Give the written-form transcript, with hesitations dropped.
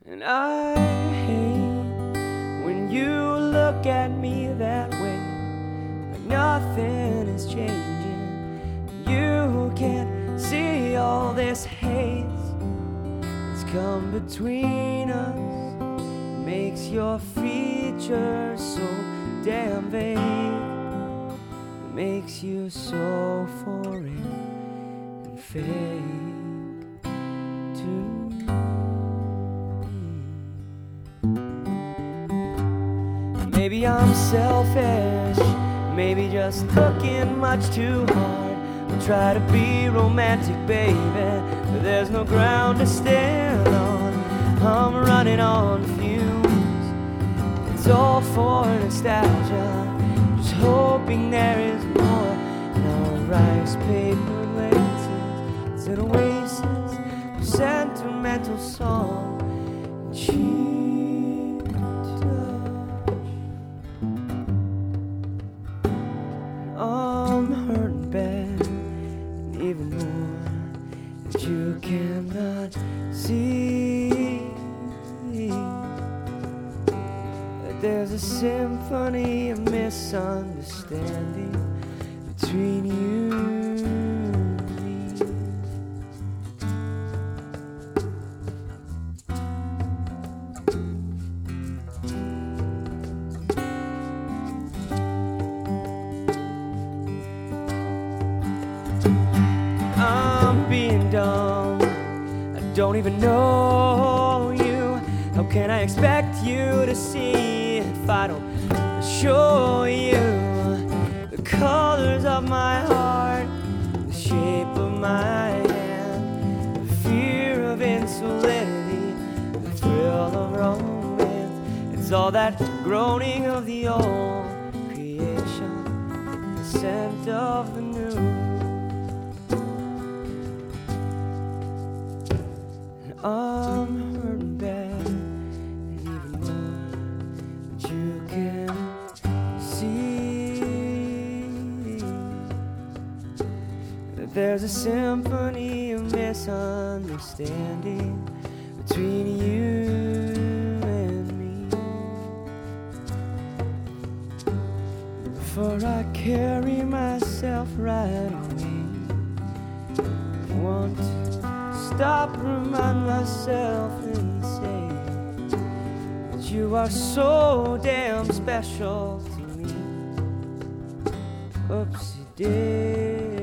And I hate when you look at me that way, like nothing is changing. You can't see all this haze that's come between us. It makes your features so damn vague. It makes you so foreign and fake to me. Maybe I'm selfish, maybe just looking much too hard. I'll try to be romantic, baby, but there's no ground to stand on. I'm running on fumes, it's all for nostalgia, just hoping there is more. And I'll rice paper laces, it's an oasis, a sentimental song, cheap touch. I'm hurting bad, and even more that you cannot see. That there's a symphony of misunderstanding between you and me. I'm being dumb, I don't even know you. How can I expect you to see if I don't show you the colors of my heart, the shape of my hand, the fear of insolentity, the thrill of romance? It's all that groaning of the old creation, the scent of the new. I'm hurting bad, and even more that you can see. That there's a symphony of misunderstanding between you and me. For I carry myself right away, want to stop, remind myself and say that you are so damn special to me. Oopsie-daisy.